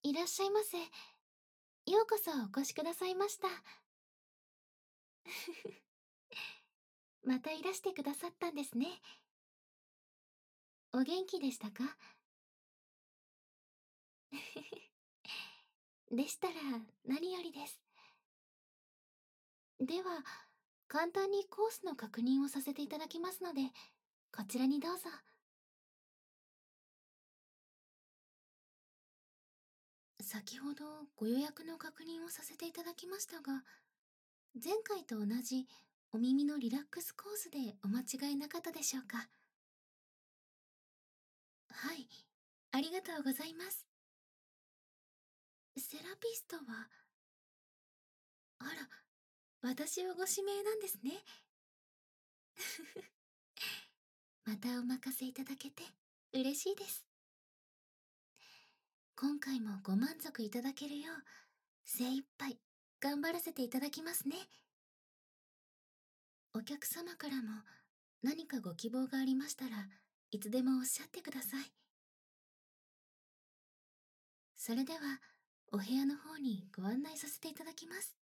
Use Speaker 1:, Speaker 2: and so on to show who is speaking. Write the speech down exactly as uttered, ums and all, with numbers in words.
Speaker 1: いらっしゃいませ。ようこそお越しくださいました。またいらしてくださったんですね。お元気でしたか？でしたら何よりです。では、簡単にコースの確認をさせていただきますので、こちらにどうぞ。先ほどご予約の確認をさせていただきましたが、前回と同じお耳のリラックスコースでお間違いなかったでしょうか？はい、ありがとうございます。セラピストは、あら、私をご指名なんですね。またお任せいただけて嬉しいです。今回もご満足いただけるよう精一杯頑張らせていただきますね。お客様からも何かご希望がありましたらいつでもおっしゃってください。それではお部屋の方にご案内させていただきます。